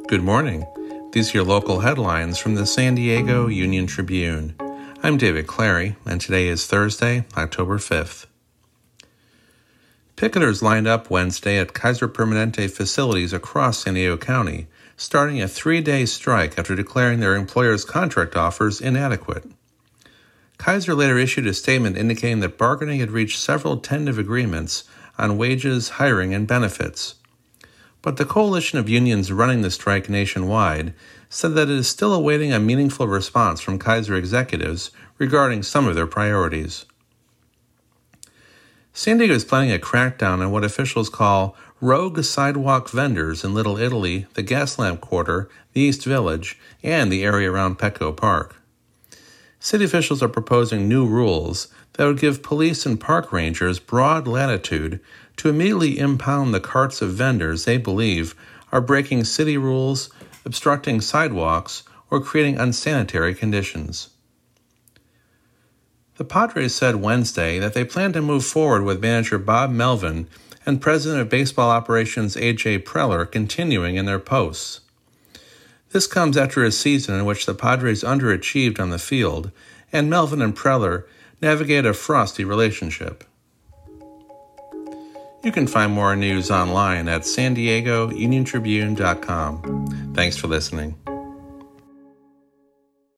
Good morning. These are your local headlines from the San Diego Union Tribune. I'm David Clary, and today is Thursday, October 5th. Picketers lined up Wednesday at Kaiser Permanente facilities across San Diego County, starting a 3-day strike after declaring their employer's contract offers inadequate. Kaiser later issued a statement indicating that bargaining had reached several tentative agreements on wages, hiring, and benefits. But the coalition of unions running the strike nationwide said that it is still awaiting a meaningful response from Kaiser executives regarding some of their priorities. San Diego is planning a crackdown on what officials call rogue sidewalk vendors in Little Italy, the Gaslamp Quarter, the East Village, and the area around Petco Park. City officials are proposing new rules that would give police and park rangers broad latitude to immediately impound the carts of vendors they believe are breaking city rules, obstructing sidewalks, or creating unsanitary conditions. The Padres said Wednesday that they plan to move forward with manager Bob Melvin and president of baseball operations A.J. Preller continuing in their posts. This comes after a season in which the Padres underachieved on the field, and Melvin and Preller navigate a frosty relationship. You can find more news online at SanDiegoUnionTribune.com. Thanks for listening.